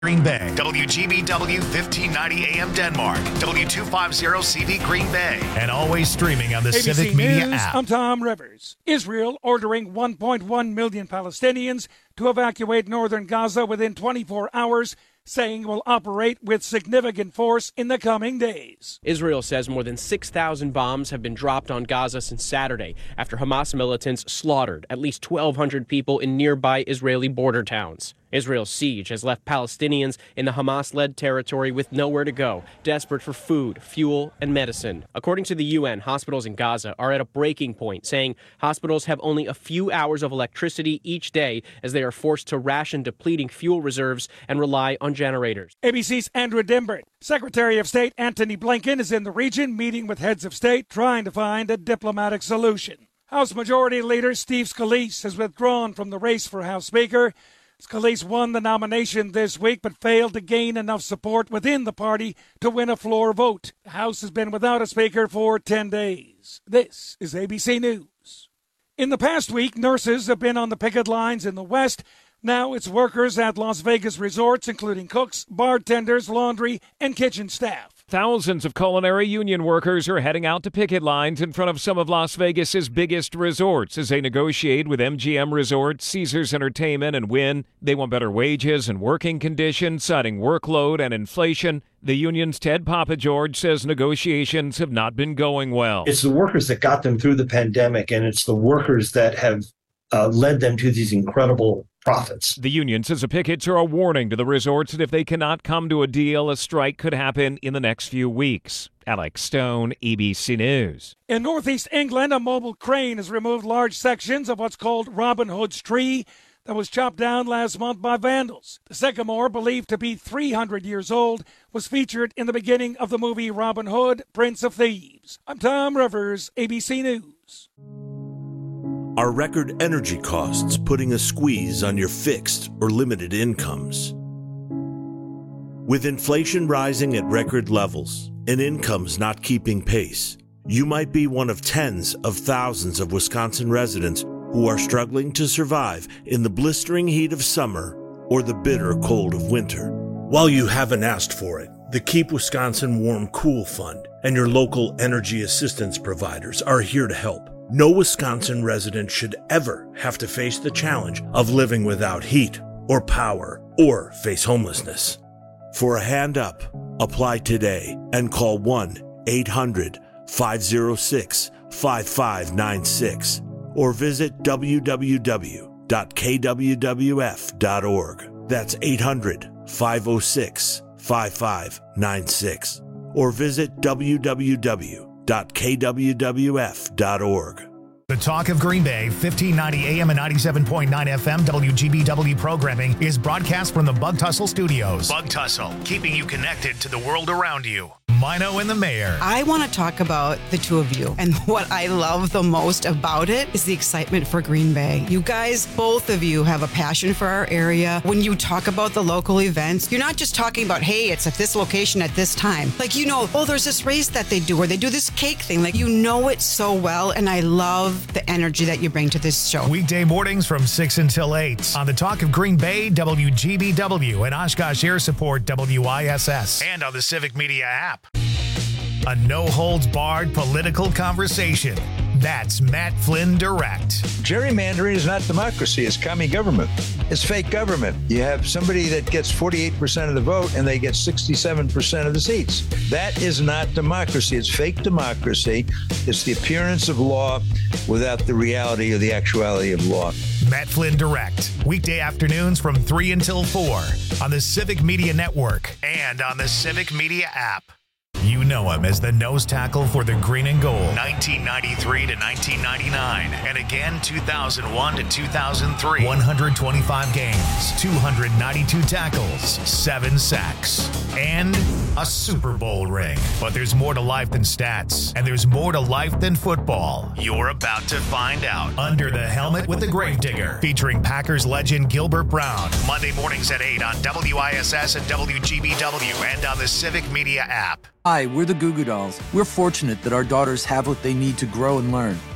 Green Bay, WGBW 1590 AM Denmark, W250CV Green Bay, and always streaming on the ABC Civic Media News, app. I'm Tom Rivers. Israel ordering 1.1 million Palestinians to evacuate northern Gaza within 24 hours, saying will operate with significant force in the coming days. Israel says more than 6,000 bombs have been dropped on Gaza since Saturday after Hamas militants slaughtered at least 1,200 people in nearby Israeli border towns. Israel's siege has left Palestinians in the Hamas-led territory with nowhere to go, desperate for food, fuel, and medicine. According to the UN, hospitals in Gaza are at a breaking point, saying hospitals have only a few hours of electricity each day as they are forced to ration depleting fuel reserves and rely on generators. ABC's Andrew Dimbert. Secretary of State Antony Blinken is in the region meeting with heads of state trying to find a diplomatic solution. House Majority Leader Steve Scalise has withdrawn from the race for House Speaker. Scalise won the nomination this week but failed to gain enough support within the party to win a floor vote. The House has been without a speaker for 10 days. This is ABC News. In the past week, nurses have been on the picket lines in the West. Now it's workers at Las Vegas resorts, including cooks, bartenders, laundry, and kitchen staff. Thousands of culinary union workers are heading out to picket lines in front of some of Las Vegas's biggest resorts as they negotiate with MGM Resorts, Caesars Entertainment, and Wynn. They want better wages and working conditions, citing workload and inflation. The union's Ted Papageorge says negotiations have not been going well. It's the workers that got them through the pandemic, and it's the workers that have led them to these incredible profits. The union says the pickets are a warning to the resorts that if they cannot come to a deal, a strike could happen in the next few weeks. Alex Stone, ABC News. In northeast England, a mobile crane has removed large sections of what's called Robin Hood's tree that was chopped down last month by vandals. The sycamore, believed to be 300 years old, was featured in the beginning of the movie Robin Hood, Prince of Thieves. I'm Tom Rivers, ABC News. Are record energy costs putting a squeeze on your fixed or limited incomes? With inflation rising at record levels and incomes not keeping pace, you might be one of tens of thousands of Wisconsin residents who are struggling to survive in the blistering heat of summer or the bitter cold of winter. While you haven't asked for it, the Keep Wisconsin Warm Cool Fund and your local energy assistance providers are here to help. No Wisconsin resident should ever have to face the challenge of living without heat or power or face homelessness. For a hand up, apply today and call 1-800-506-5596 or visit www.kwwf.org. That's 800-506-5596 or visit www.kwwf.org. The Talk of Green Bay, 1590 AM and 97.9 FM WGBW programming is broadcast from the Bug Tussle Studios. Bug Tussle, keeping you connected to the world around you. Mino and the Mayor. I want to talk about the two of you. And what I love the most about it is the excitement for Green Bay. You guys, both of you, have a passion for our area. When you talk about the local events, you're not just talking about, hey, it's at this location at this time. Like, you know, oh, there's this race that they do, or they do this cake thing. Like, you know it so well. And I love the energy that you bring to this show. Weekday mornings from 6 until 8 on the Talk of Green Bay, WGBW, and Oshkosh Air Support, WISS, and on the Civic Media app. A no-holds-barred political conversation. That's Matt Flynn Direct. Gerrymandering is not democracy. It's commie government. It's fake government. You have somebody that gets 48% of the vote and they get 67% of the seats. That is not democracy. It's fake democracy. It's the appearance of law without the reality or the actuality of law. Matt Flynn Direct. Weekday afternoons from 3 until 4 on the Civic Media Network and on the Civic Media app. You know him as the nose tackle for the Green and Gold, 1993 to 1999, and again 2001 to 2003. 125 games, 292 tackles, 7 sacks, and a Super Bowl ring. But there's more to life than stats, and there's more to life than football. You're about to find out. Under the Helmet with the Gravedigger, featuring Packers legend Gilbert Brown. Monday mornings at 8 on WISS and WGBW and on the Civic Media app. Hi, we're the Goo Goo Dolls. We're fortunate that our daughters have what they need to grow and learn.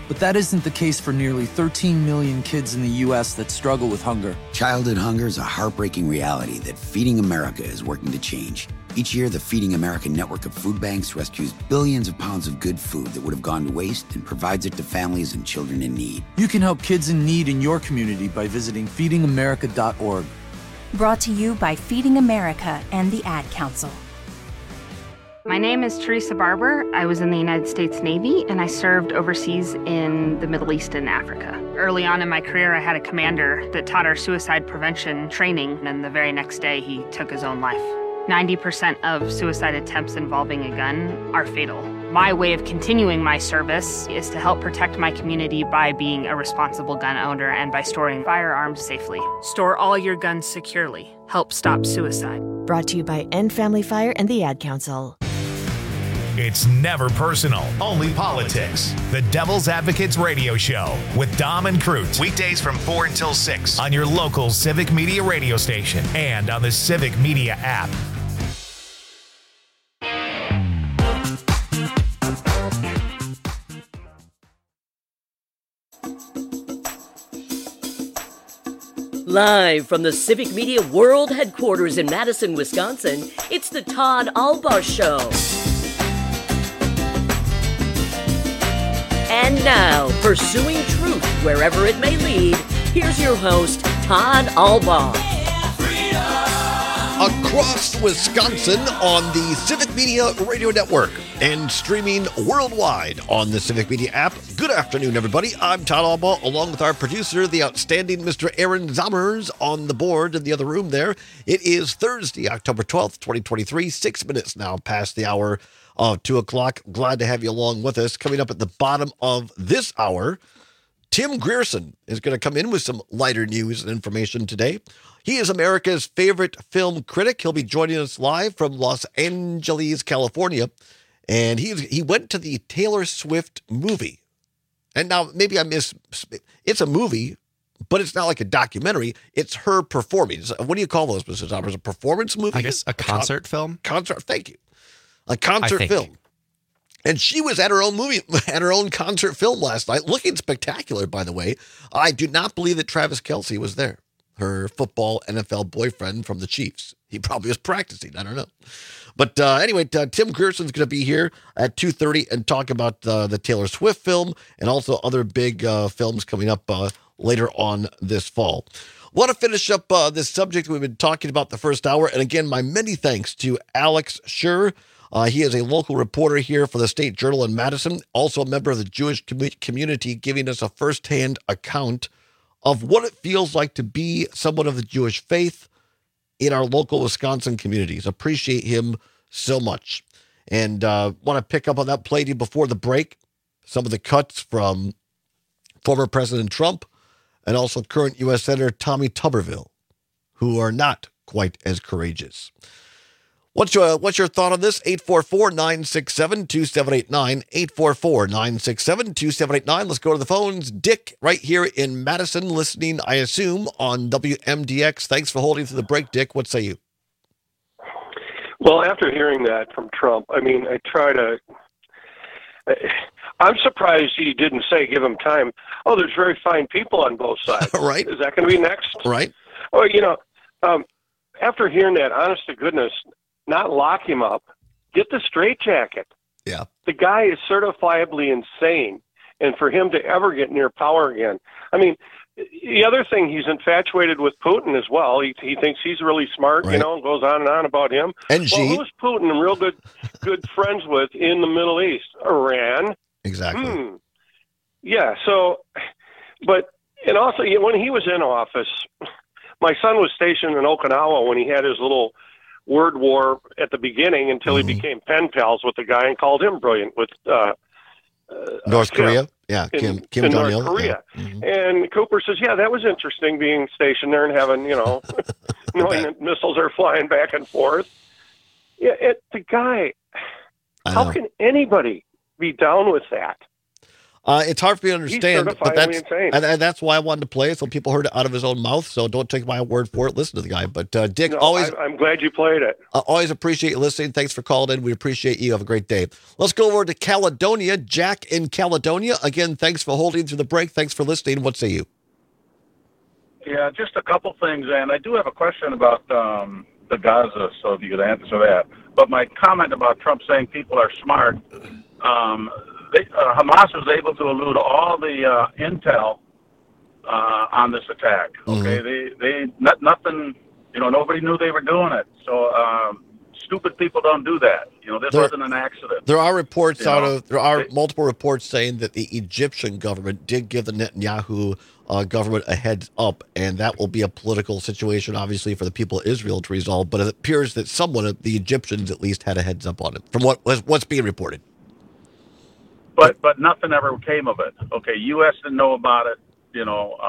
But that isn't the case for nearly 13 million kids in the U.S. that struggle with hunger. Childhood hunger is a heartbreaking reality that Feeding America is working to change. Each year, the Feeding America network of food banks rescues billions of pounds of good food that would have gone to waste and provides it to families and children in need. You can help kids in need in your community by visiting feedingamerica.org. Brought to you by Feeding America and the Ad Council. My name is Teresa Barber. I was in the United States Navy, and I served overseas in the Middle East and Africa. Early on in my career, I had a commander that taught our suicide prevention training, and the very next day, he took his own life. 90% of suicide attempts involving a gun are fatal. My way of continuing my service is to help protect my community by being a responsible gun owner and by storing firearms safely. Store all your guns securely. Help stop suicide. Brought to you by End Family Fire and the Ad Council. It's never personal, only politics. The Devil's Advocates Radio Show with Dom and Crute. Weekdays from 4 until 6 on your local Civic Media radio station and on the Civic Media app. Live from the Civic Media World Headquarters in Madison, Wisconsin, it's the Todd Albaugh Show. And now, pursuing truth wherever it may lead, here's your host, Todd Albaugh. Across Wisconsin on the Civic Media Radio Network and streaming worldwide on the Civic Media app. Good afternoon, everybody. I'm Todd Albaugh, along with our producer, the outstanding Mr. Aaron Zommers, on the board in the other room there. It is Thursday, October 12th, 2023, 6 minutes now past the hour of 2 o'clock. Glad to have you along with us. Coming up at the bottom of this hour, Tim Grierson is going to come in with some lighter news and information today. He is America's favorite film critic. He'll be joining us live from Los Angeles, California. And he went to the Taylor Swift movie. And now maybe it's a movie, but it's not like a documentary. It's her performing. What do you call those, Mr. Zommers? A performance movie? I guess a concert film. Concert, thank you. A concert film. And she was at her own concert film last night, looking spectacular, by the way. I do not believe that Travis Kelce was there, her football NFL boyfriend from the Chiefs. He probably was practicing. I don't know. But anyway, Tim Grierson's going to be here at 2:30 and talk about the Taylor Swift film and also other big films coming up later on this fall. Want to finish up this subject we've been talking about the first hour. And again, my many thanks to Alex Schur. He is a local reporter here for the State Journal in Madison, also a member of the Jewish community, giving us a firsthand account of what it feels like to be someone of the Jewish faith in our local Wisconsin communities. Appreciate him so much. And want to pick up on that, played you before the break, some of the cuts from former President Trump and also current U.S. Senator Tommy Tuberville, who are not quite as courageous. What's your thought on this? 844-967-2789, 844-967-2789. Let's go to the phones. Dick, right here in Madison, listening, I assume, on WMDX. Thanks for holding through the break, Dick. What say you? Well, after hearing that from Trump, I'm surprised he didn't say, give him time. Oh, there's very fine people on both sides. Right. Is that going to be next? Right. Oh, after hearing that, honest to goodness, not lock him up, get the straitjacket. Yeah. The guy is certifiably insane. And for him to ever get near power again. I mean, the other thing, he's infatuated with Putin as well. He thinks he's really smart, right, and goes on and on about him. And well, who's Putin real good friends with in the Middle East? Iran. Exactly. Yeah, so, and also when he was in office, my son was stationed in Okinawa when he had his little word war at the beginning until he became pen pals with the guy and called him brilliant with North Korea. Yeah, Kim Jong-il. North Korea. Yeah. Mm-hmm. And Cooper says, yeah, that was interesting being stationed there and having, knowing that missiles are flying back and forth. Yeah, the guy, how can anybody be down with that? It's hard for me to understand, but insane. And that's why I wanted to play it, so people heard it out of his own mouth. So don't take my word for it. Listen to the guy. But Dick, I'm glad you played it. Always appreciate you listening. Thanks for calling in. We appreciate you. Have a great day. Let's go over to Caledonia. Jack in Caledonia. Again, thanks for holding through the break. Thanks for listening. What say you? Yeah, just a couple things, and I do have a question about the Gaza, so if you could answer that. But my comment about Trump saying people are smart, Hamas was able to elude all the intel on this attack. Okay, they nothing. Nobody knew they were doing it. So stupid people don't do that. This wasn't an accident. There are reports multiple reports saying that the Egyptian government did give the Netanyahu government a heads up, and that will be a political situation, obviously, for the people of Israel to resolve. But it appears that someone of the Egyptians at least had a heads up on it, from what's being reported. But nothing ever came of it. Okay, U.S. didn't know about it. The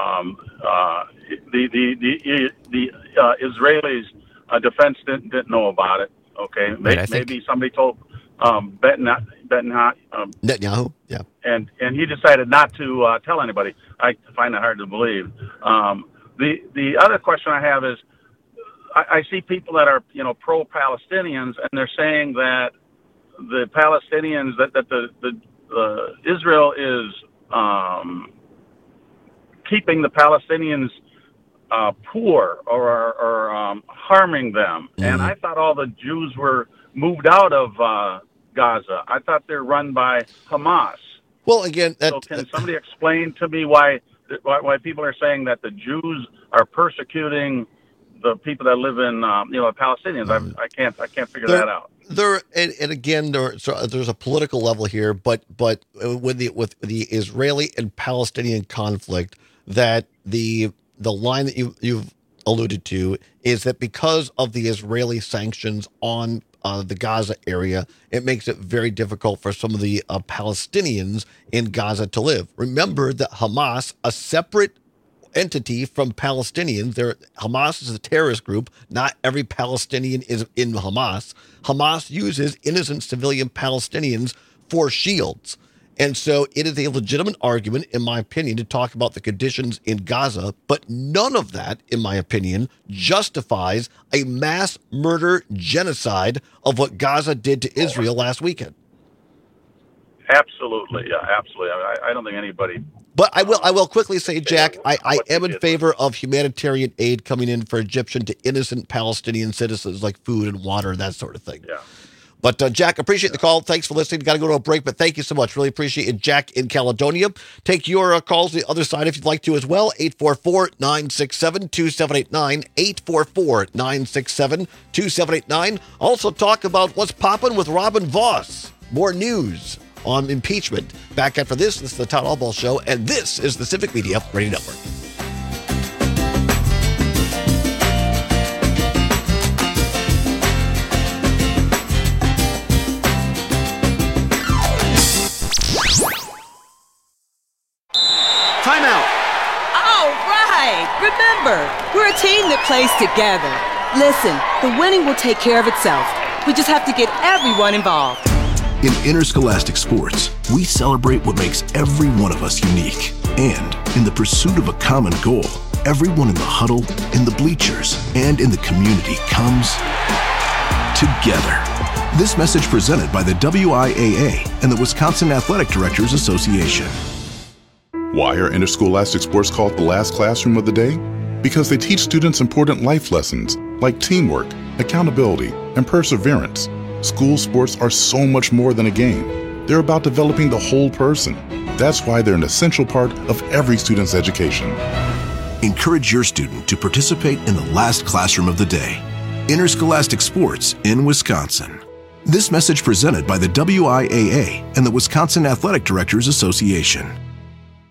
Israelis defense didn't know about it. Okay, maybe somebody told Netanyahu, yeah, and he decided not to tell anybody. I find that hard to believe. The other question I have is, I see people that are pro-Palestinians, and they're saying that the Palestinians that the Israel is keeping the Palestinians poor or harming them. Mm-hmm. And I thought all the Jews were moved out of Gaza. I thought they're run by Hamas. Well, again, so can somebody explain to me why people are saying that the Jews are persecuting the people that live in Palestinians? I can't figure that out. There's a political level here, but with the Israeli and Palestinian conflict, that the line that you've alluded to is that because of the Israeli sanctions on the Gaza area, it makes it very difficult for some of the Palestinians in Gaza to live. Remember that Hamas, a separate entity from Palestinians, Hamas is a terrorist group. Not every Palestinian is in Hamas. Hamas uses innocent civilian Palestinians for shields. And so it is a legitimate argument, in my opinion, to talk about the conditions in Gaza, but none of that, in my opinion, justifies a mass murder genocide of what Gaza did to Israel last weekend. Absolutely, yeah, absolutely. I don't think anybody... But I will quickly say, Jack, I am in favor of humanitarian aid coming in for Egyptian to innocent Palestinian citizens, like food and water, that sort of thing. Yeah. But, Jack, appreciate the call. Thanks for listening. Got to go to a break, but thank you so much. Really appreciate it, Jack in Caledonia. Take your calls the other side if you'd like to as well. 844-967-2789. 844-967-2789. Also talk about what's popping with Robin Voss. More news on impeachment. Back after this is the Todd Albaugh Show, and this is the Civic Media Radio Network. Timeout. All right. Remember, we're a team that plays together. Listen, the winning will take care of itself. We just have to get everyone involved. In Interscholastic Sports, we celebrate what makes every one of us unique. And in the pursuit of a common goal, everyone in the huddle, in the bleachers, and in the community comes together. This message presented by the WIAA and the Wisconsin Athletic Directors Association. Why are interscholastic sports called the last classroom of the day? Because they teach students important life lessons like teamwork, accountability, and perseverance. School sports are so much more than a game. They're about developing the whole person. That's why they're an essential part of every student's education. Encourage your student to participate in the last classroom of the day. Interscholastic Sports in Wisconsin. This message presented by the WIAA and the Wisconsin Athletic Directors Association.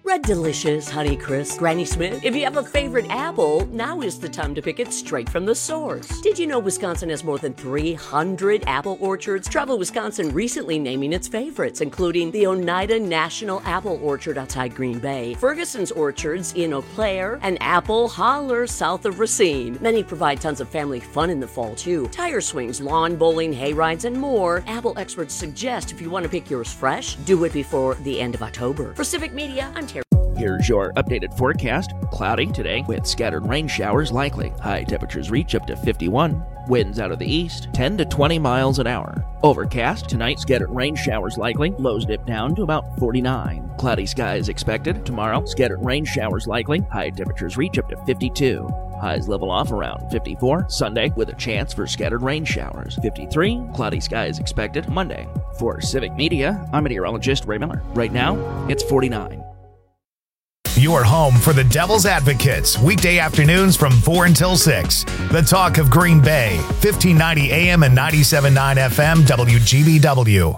Red Delicious, Honeycrisp, Granny Smith. If you have a favorite apple, now is the time to pick it straight from the source. Did you know Wisconsin has more than 300 apple orchards? Travel Wisconsin recently naming its favorites, including the Oneida National Apple Orchard outside Green Bay, Ferguson's Orchards in Eau Claire, and Apple Holler south of Racine. Many provide tons of family fun in the fall, too. Tire swings, lawn bowling, hay rides, and more. Apple experts suggest if you want to pick yours fresh, do it before the end of October. For Civic Media, I'm Terry. Here's your updated forecast. Cloudy today with scattered rain showers likely. High temperatures reach up to 51. Winds out of the east, 10 to 20 miles an hour. Overcast tonight, scattered rain showers likely. Lows dip down to about 49. Cloudy skies expected. Tomorrow, scattered rain showers likely. High temperatures reach up to 52. Highs level off around 54. Sunday with a chance for scattered rain showers. 53. Cloudy skies expected Monday. For Civic Media, I'm meteorologist Ray Miller. Right now, it's 49. Your home for the Devil's Advocates, weekday afternoons from 4 until 6. The talk of Green Bay, 1590 AM and 97.9 FM, WGBW.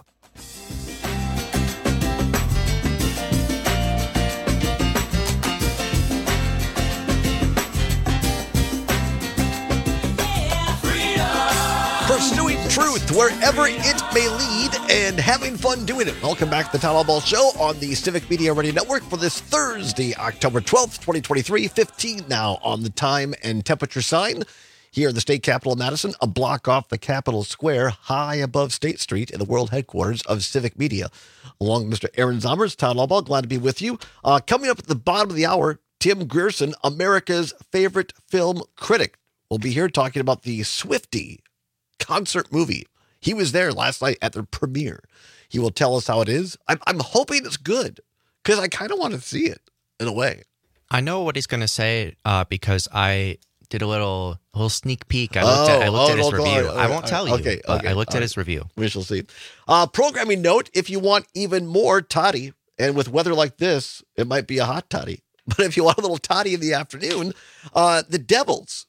Pursuing truth wherever it may lead and having fun doing it. Welcome back to the Town Hall Show on the Civic Media Radio Network for this Thursday, October 12th, 2023, 15 now on the time and temperature sign. Here in the state capital of Madison, a block off the Capitol Square, high above State Street in the world headquarters of Civic Media. Along with Mr. Aaron Zommers, Town Hall Ball, glad to be with you. Coming up at the bottom of the hour, Tim Grierson, America's favorite film critic, will be here talking about the Swiftie concert movie. He was there last night at the premiere. He will tell us how it is. I'm hoping it's good because I kind of want to see it in a way. I know what he's going to say because I did a little sneak peek. I looked at his review. I won't tell you. Okay, I looked at his review. We shall see. Programming note: if you want even more toddy, and with weather like this, it might be a hot toddy. But if you want a little toddy in the afternoon, the Devils,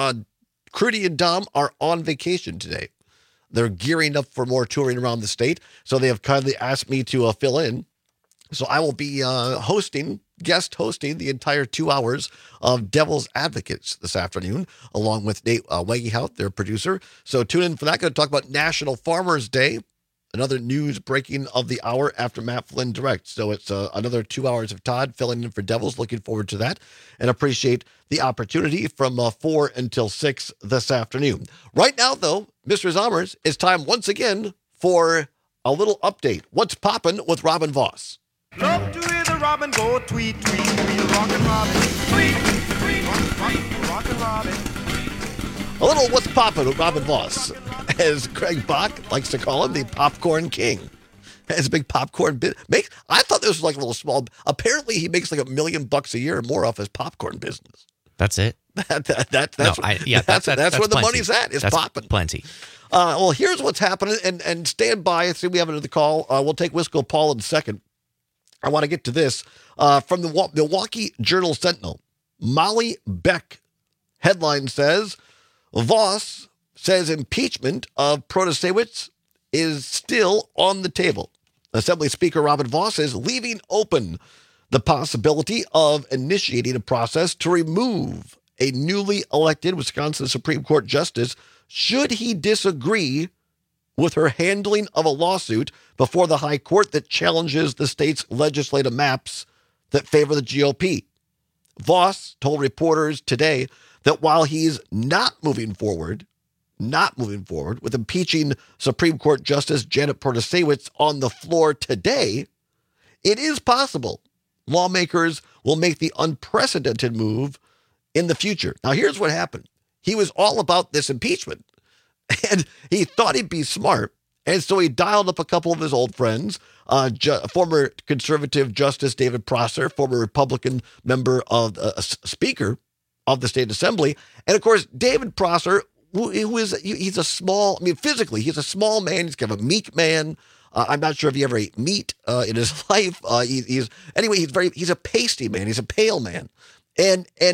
Crudy and Dom, are on vacation today. They're gearing up for more touring around the state, so they have kindly asked me to fill in. So I will be guest hosting the entire 2 hours of Devil's Advocates this afternoon, along with Nate Wegehout, their producer. So tune in for that. Going to talk about National Farmers Day, another news breaking of the hour after Matt Flynn directs. So it's another 2 hours of Todd filling in for Devils. Looking forward to that and appreciate the opportunity from 4 until 6 this afternoon. Right now, though, Mr. Zommers, it's time once again for a little update. What's poppin' with Robin Voss? Love to hear the robin go tweet, tweet, tweet, rockin' robin, tweet, tweet, rockin' robin. A little what's poppin' with Robin Voss, as Craig Bach likes to call him, the popcorn king. Has a big popcorn bit. I thought this was like a little small. Apparently, he makes like $1 million a year or more off his popcorn business. That's it. That's where the plenty. Money's at. It's popping. Plenty. Well, here's what's happening, and stand by. I see we have another call. We'll take Wisco Paul in a second. I want to get to this from the Milwaukee Journal-Sentinel. Molly Beck headline says, Voss says impeachment of Protasewicz is still on the table. Assembly Speaker Robin Voss is leaving open the possibility of initiating a process to remove a newly elected Wisconsin Supreme Court justice should he disagree with her handling of a lawsuit before the high court that challenges the state's legislative maps that favor the GOP. Voss told reporters today that while he's not moving forward with impeaching Supreme Court Justice Janet Protasewicz on the floor today, it is possible lawmakers will make the unprecedented move in the future. Now, here's what happened. He was all about this impeachment, and he thought he'd be smart, and so he dialed up a couple of his old friends, former conservative Justice David Prosser, former Republican member of Speaker of the State Assembly, and of course, David Prosser, he's a small, physically, he's a small man. He's kind of a meek man. I'm not sure if he ever ate meat in his life. He's a pasty man. He's a pale man. And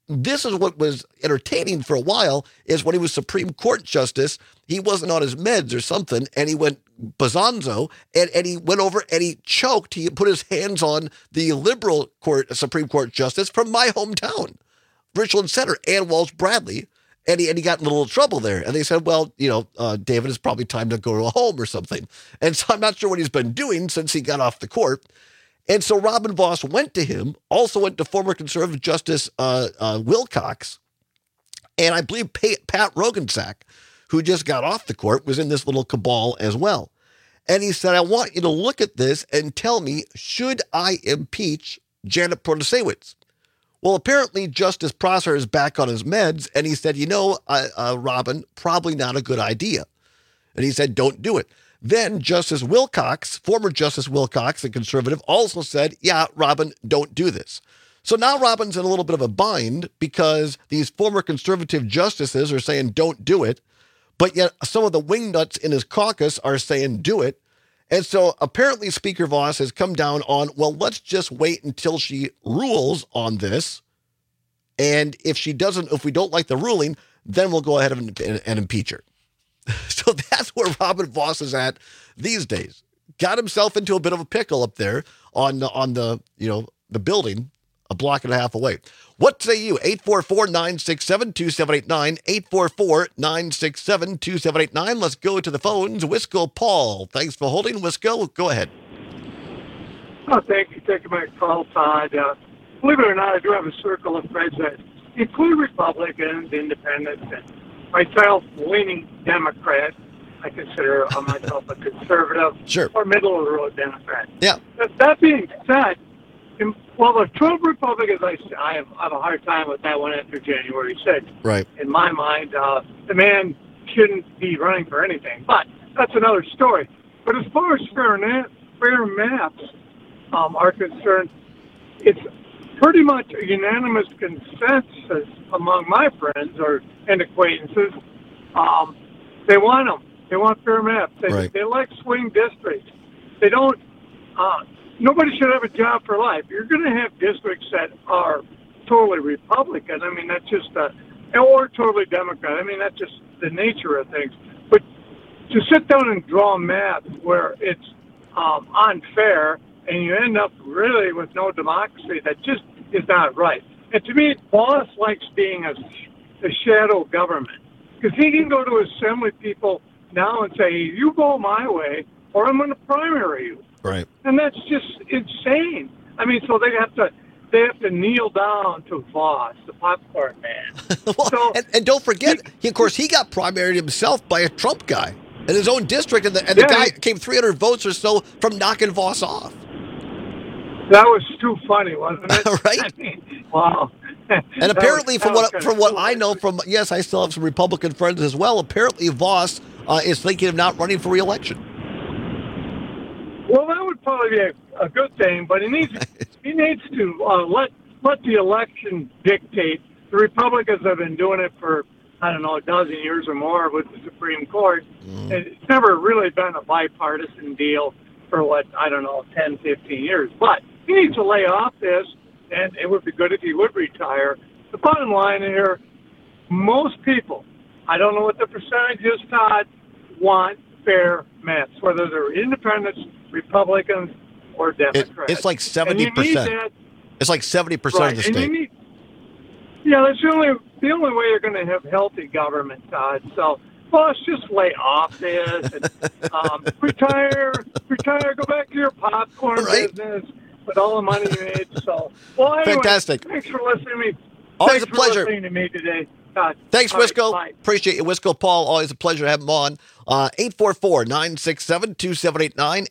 this is what was entertaining for a while, is when he was Supreme Court Justice, he wasn't on his meds or something, and he went bazonzo, and he went over and he choked. He put his hands on the liberal Supreme Court Justice from my hometown, Richland Center, Ann Walsh Bradley, and he got in a little trouble there. And they said, well, David, it's probably time to go home or something. And so I'm not sure what he's been doing since he got off the court. And so Robin Vos went to him, also went to former conservative Justice Wilcox, and I believe Pat Roggensack, who just got off the court, was in this little cabal as well. And he said, I want you to look at this and tell me, should I impeach Janet Protasewicz? Well, apparently Justice Prosser is back on his meds, and he said, Robin, probably not a good idea. And he said, don't do it. Then Justice Wilcox, former Justice Wilcox, the conservative, also said, yeah, Robin, don't do this. So now Robin's in a little bit of a bind because these former conservative justices are saying don't do it, but yet some of the wingnuts in his caucus are saying do it. And so apparently Speaker Vos has come down on, well, let's just wait until she rules on this. And if we don't like the ruling, then we'll go ahead and impeach her. So that's where Robin Vos is at these days. Got himself into a bit of a pickle up there on the building a block and a half away. What say you? 844-967-2789, 844-967-2789. Let's go to the phones. Wisco Paul. Thanks for holding. Wisco, go ahead. Oh, thank you for taking my call, Todd. Believe it or not, I do have a circle of friends that include Republicans, independents, and myself, leaning Democrat. I consider myself a conservative or middle-of-the-road Democrat. Yeah. That being said, the Trump Republicans, I have a hard time with that one after January 6th. Right. In my mind, the man shouldn't be running for anything. But that's another story. But as far as fair maps are concerned, it's pretty much a unanimous consensus among my friends and acquaintances. They want them. They want fair maps. They like swing districts. They don't. Nobody should have a job for life. You're going to have districts that are totally Republican. I mean, that's just or totally Democrat. I mean, that's just the nature of things. But to sit down and draw maps where it's unfair and you end up really with no democracy, that just is not right. And to me, Vos likes being a shadow government because he can go to assembly people now and say, you go my way or I'm going to primary you. Right. And that's just insane. I mean, so they have to kneel down to Vos, the popcorn man. Well, and don't forget, he got primaried himself by a Trump guy in his own district, and the guy came 300 votes or so from knocking Vos off. That was too funny, wasn't it? Right? I mean, wow. And apparently, from what I know, I still have some Republican friends as well. Apparently, Vos is thinking of not running for re-election. Well, that would probably be a good thing, but he needs to let the election dictate. The Republicans have been doing it for, I don't know, a dozen years or more with the Supreme Court. And it's never really been a bipartisan deal for 10, 15 years. But he needs to lay off this, and it would be good if he would retire. The bottom line here, most people, I don't know what the percentage is, Todd, want fair maps, whether they're independents, Republicans, or Democrats. It's like 70%. It's like 70% of the state. That's the only way you're going to have healthy government, Todd. So, boss, just lay off this and retire, go back to your popcorn business with all the money you made. So, anyway, fantastic. Thanks for listening to me. Always a pleasure. Listening to me today. God. Thanks, Wisco. Appreciate you, Wisco Paul. Always a pleasure to have him on. 844-967-2789,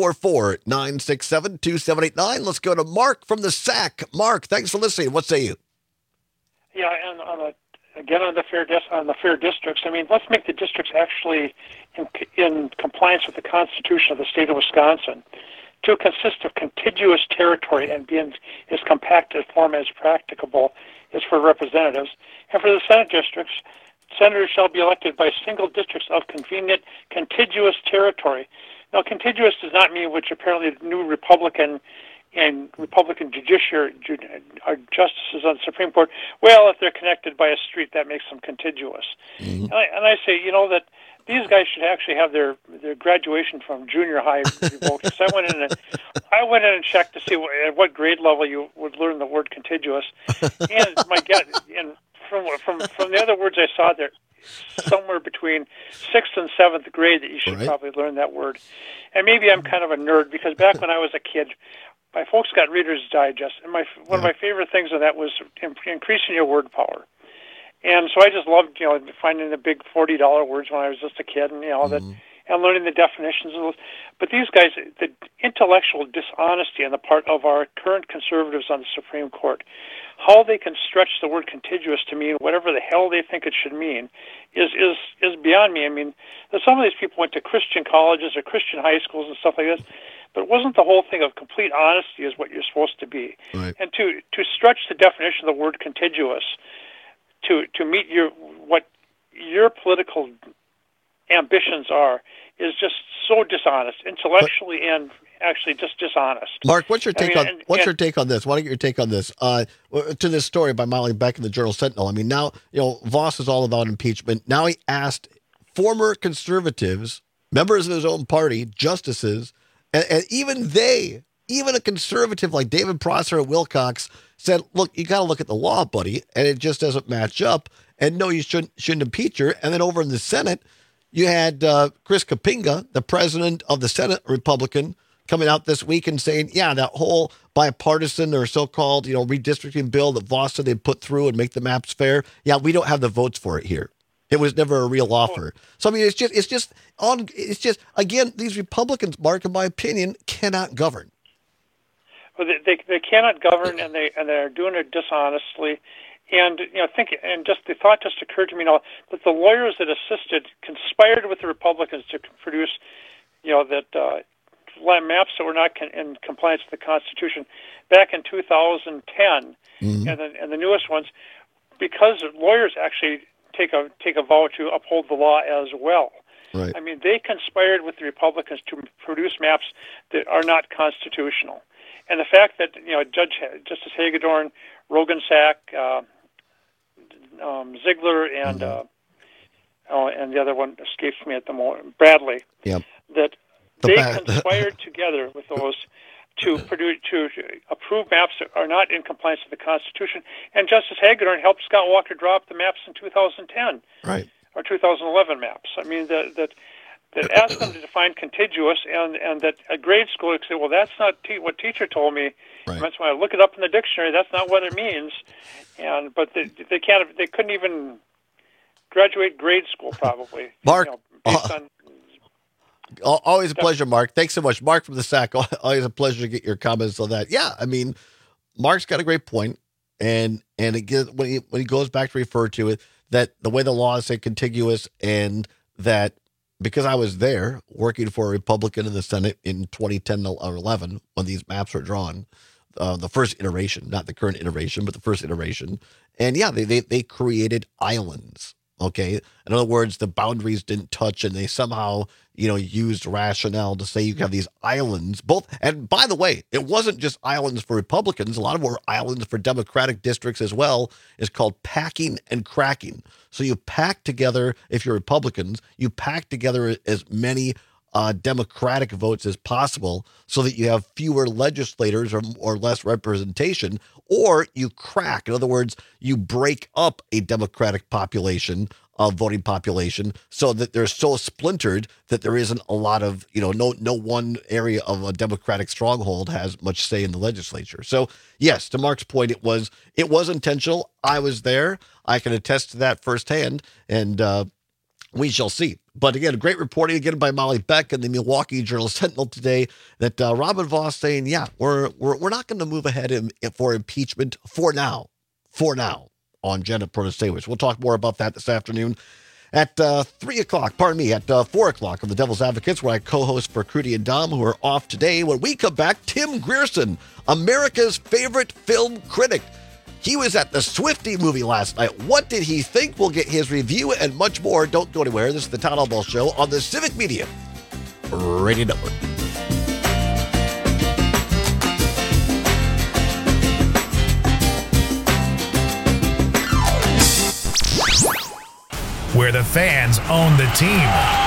844-967-2789. Let's go to Mark from the SAC. Mark, thanks for listening. What say you? Yeah, and on the fair districts, I mean, let's make the districts actually in compliance with the Constitution of the state of Wisconsin to consist of contiguous territory and be in as compact a form as practicable is for representatives. And for the Senate districts, senators shall be elected by single districts of convenient contiguous territory. Now, contiguous does not mean, which apparently the new Republican and Republican justices on the Supreme Court, well, if they're connected by a street, that makes them contiguous. Mm-hmm. And I say, that these guys should actually have their graduation from junior high revoked. So I went in and checked to see at what grade level you would learn the word contiguous. And my God, and from the other words I saw there, somewhere between 6th and 7th grade that you should probably learn that word. And maybe I'm kind of a nerd, because back when I was a kid, my folks got Reader's Digest, and one of my favorite things of that was increasing your word power. And so I just loved, finding the big $40 words when I was just a kid, and and learning the definitions of those. But these guys, the intellectual dishonesty on the part of our current conservatives on the Supreme Court, how they can stretch the word contiguous to mean whatever the hell they think it should mean, is beyond me. I mean, some of these people went to Christian colleges or Christian high schools and stuff like this, but wasn't the whole thing of complete honesty is what you're supposed to be? Right. And to stretch the definition of the word contiguous to meet what your political ambitions are is just so dishonest, intellectually and actually just dishonest. Mark, what's your take your take on this? Why don't you get your take on this? To this story by Molly Beck in the Journal Sentinel. I mean, now Voss is all about impeachment. Now he asked former conservatives, members of his own party, justices, and even a conservative like David Prosser at Wilcox said, "Look, you got to look at the law, buddy, and it just doesn't match up. And no, you shouldn't impeach her." And then over in the Senate, you had Chris Kapinga, the president of the Senate, Republican, coming out this week and saying, yeah, that whole bipartisan or so-called, redistricting bill that Voss said they'd put through and make the maps fair. Yeah, we don't have the votes for it here. It was never a real offer. So, I mean, it's just again, these Republicans, Mark, in my opinion, cannot govern. Well, they cannot govern, and they're doing it dishonestly. And the thought just occurred to me now that the lawyers that assisted conspired with the Republicans to produce, that maps that were not in compliance with the Constitution back in 2010, and the newest ones, because lawyers actually take a vow to uphold the law as well. Right. I mean, they conspired with the Republicans to produce maps that are not constitutional. And the fact that Justice Hagedorn, Roggensack, Ziegler, and the other one escapes me at the moment, Bradley. Yep. That they conspired together with those to approve maps that are not in compliance with the Constitution. And Justice Hagedorn helped Scott Walker drop the maps in 2010, right, or 2011 maps. I mean that asked them to define contiguous, and that a grade school would say, well, that's not what teacher told me. Right. That's when I look it up in the dictionary. That's not what it means. But they couldn't even graduate grade school probably. Mark, based on. Always a pleasure, Mark. Thanks so much, Mark from the SAC. Always a pleasure to get your comments on that. Yeah, I mean, Mark's got a great point, and again, when he goes back to refer to it, that the way the laws say contiguous, and that. Because I was there working for a Republican in the Senate in 2010 or 11 when these maps were drawn, the first iteration, not the current iteration, but the first iteration. And yeah, they created islands. Okay. In other words, the boundaries didn't touch, and they somehow, used rationale to say you have these islands both. And by the way, it wasn't just islands for Republicans. A lot of them were islands for Democratic districts as well. It's called packing and cracking. So you pack together, if you're Republicans, you pack together as many Democratic votes as possible so that you have fewer legislators or less representation, or you crack. In other words, you break up a Democratic population, voting population, so that they're so splintered that there isn't a lot of, no one area of a Democratic stronghold has much say in the legislature. So yes, to Mark's point, it was intentional. I was there. I can attest to that firsthand, and we shall see. But again, great reporting again by Molly Beck in the Milwaukee Journal Sentinel today that Robin Voss saying, yeah, we're not going to move ahead for impeachment for now on Janet Protasiewicz. We'll talk more about that this afternoon at 3 o'clock, at 4 o'clock on the Devil's Advocates, where I co-host for Crudy and Dom, who are off today. When we come back, Tim Grierson, America's favorite film critic. He was at the Swiftie movie last night. What did he think? We'll get his review and much more. Don't go anywhere. This is the Town Hall Ball Show on the Civic Media Radio Network. where the fans own the team.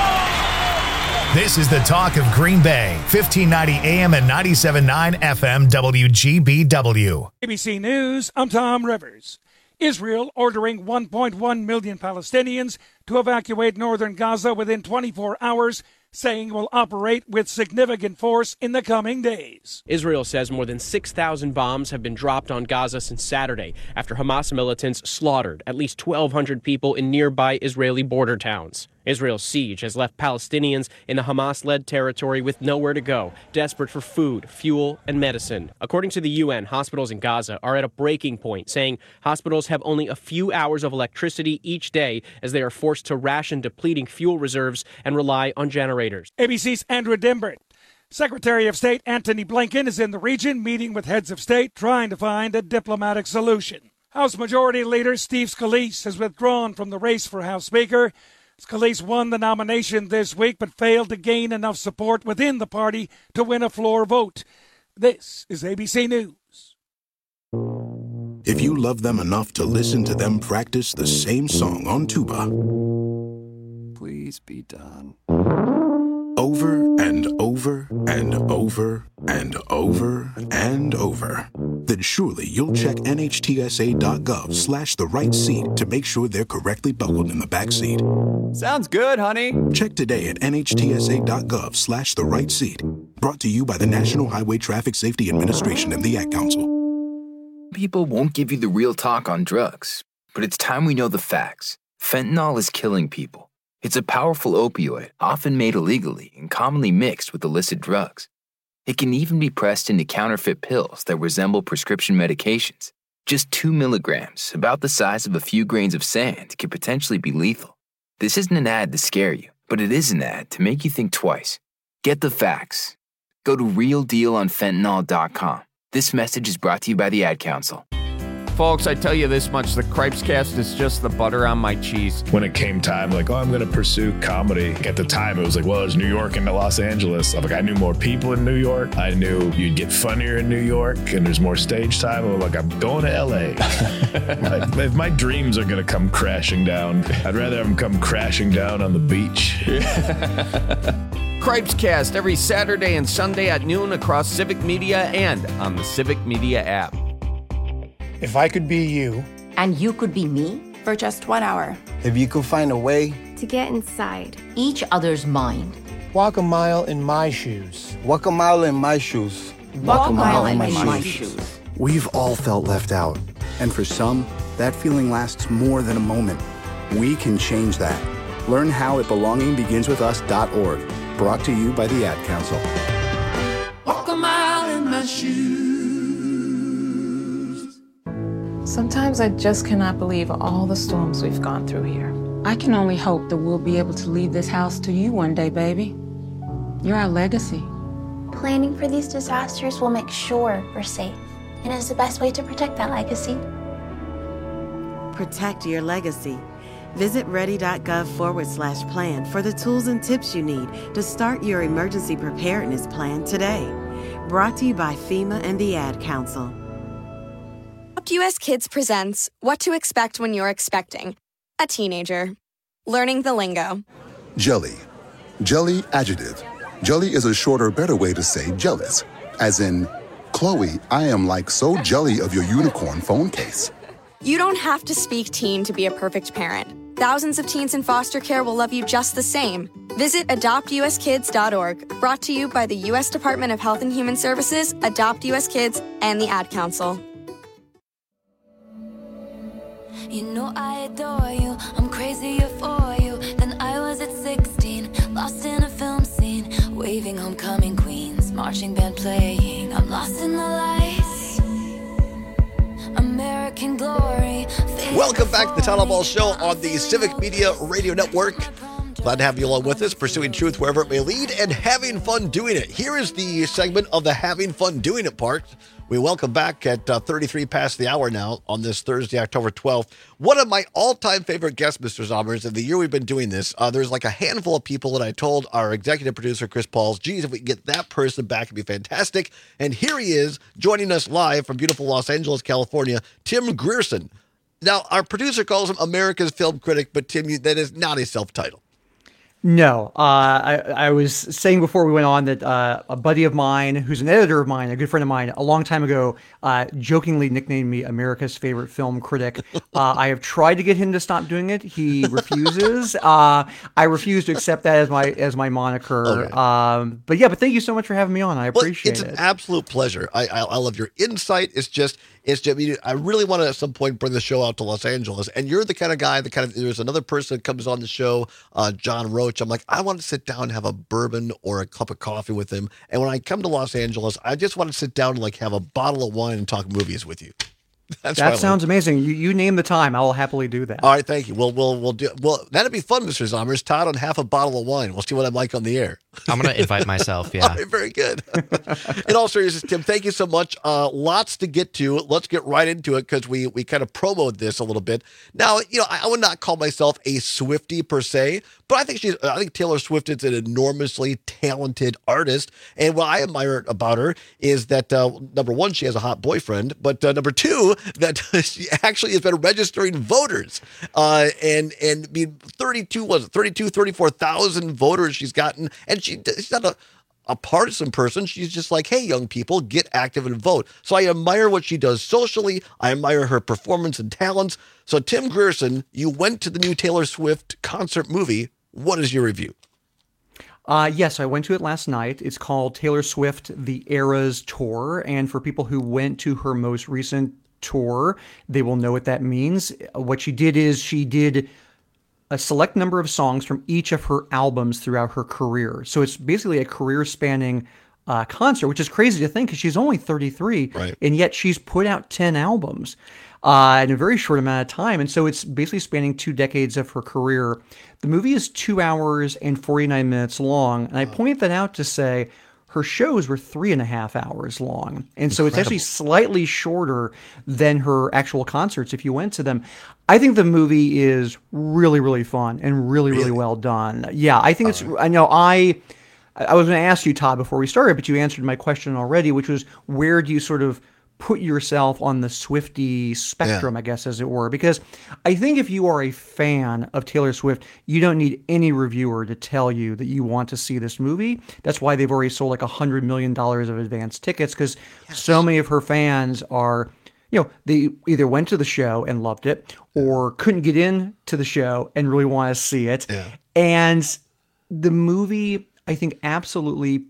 This is the talk of Green Bay, 1590 AM and 97.9 FM WGBW. ABC News, I'm Tom Rivers. Israel ordering 1.1 million Palestinians to evacuate northern Gaza within 24 hours, saying will operate with significant force in the coming days. Israel says more than 6,000 bombs have been dropped on Gaza since Saturday after Hamas militants slaughtered at least 1,200 people in nearby Israeli border towns. Israel's siege has left Palestinians in the Hamas-led territory with nowhere to go, desperate for food, fuel, and medicine. According to the UN, hospitals in Gaza are at a breaking point, saying hospitals have only a few hours of electricity each day as they are forced to ration depleting fuel reserves and rely on generators. ABC's Andrew Dimbert. Secretary of State Antony Blinken is in the region meeting with heads of state trying to find a diplomatic solution. House Majority Leader Steve Scalise has withdrawn from the race for House Speaker. Scalise won the nomination this week but failed to gain enough support within the party to win a floor vote. This is ABC News. If you love them enough to listen to them practice the same song on tuba, please be done. Over and over and over and over and over, then surely you'll check NHTSA.gov/the right seat to make sure they're correctly buckled in the back seat. Sounds good, honey. Check today at NHTSA.gov/the right seat. Brought to you by the National Highway Traffic Safety Administration and the Ad Council. People won't give you the real talk on drugs, but it's time we know the facts. Fentanyl is killing people. It's a powerful opioid, often made illegally and commonly mixed with illicit drugs. It can even be pressed into counterfeit pills that resemble prescription medications. Just 2 milligrams, about the size of a few grains of sand, can potentially be lethal. This isn't an ad to scare you, but it is an ad to make you think twice. Get the facts. Go to realdealonfentanyl.com. This message is brought to you by the Ad Council. Folks, I tell you this much, the Cripescast is just the butter on my cheese. When it came time, like, I'm going to pursue comedy. At the time, it was like, well, there's New York and Los Angeles. I'm like, I knew more people in New York. I knew you'd get funnier in New York, and there's more stage time. I'm like, I'm going to L.A. Like, if my dreams are going to come crashing down, I'd rather have them come crashing down on the beach. Cripescast every Saturday and Sunday at noon across Civic Media and on the Civic Media app. If I could be you. And you could be me? For just 1 hour. If you could find a way. To get inside each other's mind. Walk a mile in my shoes. Walk a mile in my shoes. Walk a mile in my shoes. We've all felt left out. And for some, that feeling lasts more than a moment. We can change that. Learn how at belongingbeginswithus.org. Brought to you by the Ad Council. Walk a mile in my shoes. Sometimes I just cannot believe all the storms we've gone through here. I can only hope that we'll be able to leave this house to you one day, baby. You're our legacy. Planning for these disasters will make sure we're safe, and is the best way to protect that legacy. Protect your legacy. Visit ready.gov/plan for the tools and tips you need to start your emergency preparedness plan today. Brought to you by FEMA and the Ad Council. US Kids presents What to Expect When You're Expecting a Teenager. Learning the lingo. Jelly. Jelly adjective. Jelly is a shorter, better way to say jealous. As in, Chloe, I am like so jelly of your unicorn phone case. You don't have to speak teen to be a perfect parent. Thousands of teens in foster care will love you just the same. Visit adoptuskids.org. Brought to you by the U.S. Department of Health and Human Services, Adopt U.S. Kids, and the Ad Council. You know I adore you, I'm crazier for you than I was at 16. Lost in a film scene, waving homecoming queens, marching band playing. I'm lost in the lights, American glory. Welcome back to the Town Hall Ball Show on the Civic Media Radio Network. Glad to have you along with us, pursuing truth wherever it may lead and having fun doing it. Here is the segment of the having fun doing it part. We welcome back at 33 past the hour now on this Thursday, October 12th. One of my all-time favorite guests, Mr. Zommers, in the year we've been doing this, there's like a handful of people that I told our executive producer, Chris Pauls, geez, if we can get that person back, it'd be fantastic. And here he is, joining us live from beautiful Los Angeles, California, Tim Grierson. Now, our producer calls him America's Film Critic, but Tim, that is not a self-title. No, I was saying before we went on that a buddy of mine, who's an editor of mine, a good friend of mine, a long time ago, jokingly nicknamed me America's favorite film critic. I have tried to get him to stop doing it. He refuses. I refuse to accept that as my moniker. Okay. But thank you so much for having me on. I appreciate it. It's an absolute pleasure. I love your insight. It's just I really want to at some point bring the show out to Los Angeles, and you're the kind of guy there's another person that comes on the show, John Roach. I'm like, I want to sit down and have a bourbon or a cup of coffee with him. And when I come to Los Angeles, I just want to sit down and like have a bottle of wine and talk movies with you. That sounds amazing. You name the time. I will happily do that. All right, thank you. We'll do. Well, that'd be fun, Mr. Zommers. Todd on half a bottle of wine. We'll see what I'm like on the air. I'm going to invite myself. Yeah. All right, very good. In all seriousness, Tim, thank you so much. Lots to get to. Let's get right into it because we kind of promoted this a little bit. Now, I would not call myself a Swiftie per se, but I think Taylor Swift is an enormously talented artist. And what I admire about her is that number one, she has a hot boyfriend, but number two, that she actually has been registering voters. And 34,000 voters she's gotten. And she's not a partisan person. She's just like, hey, young people, get active and vote. So I admire what she does socially. I admire her performance and talents. So Tim Grierson, you went to the new Taylor Swift concert movie. What is your review? Yes, I went to it last night. It's called Taylor Swift: The Eras Tour. And for people who went to her most recent tour, they will know what that means. What she did is she did a select number of songs from each of her albums throughout her career. So it's basically a career-spanning concert, which is crazy to think because she's only 33, right, and yet she's put out 10 albums in a very short amount of time. And so it's basically spanning 2 decades of her career. The movie is 2 hours and 49 minutes long, and I point that out to say her shows were 3.5 hours long. And so it's actually slightly shorter than her actual concerts if you went to them. I think the movie is really, really fun and really well done. Yeah, I think I know I was going to ask you, Todd, before we started, but you answered my question already, which was where do you sort of put yourself on the Swiftie spectrum, I guess, as it were? Because I think if you are a fan of Taylor Swift, you don't need any reviewer to tell you that you want to see this movie. That's why they've already sold like $100 million of advance tickets, because so many of her fans are, they either went to the show and loved it or couldn't get into the show and really want to see it. Yeah. And the movie, I think, absolutely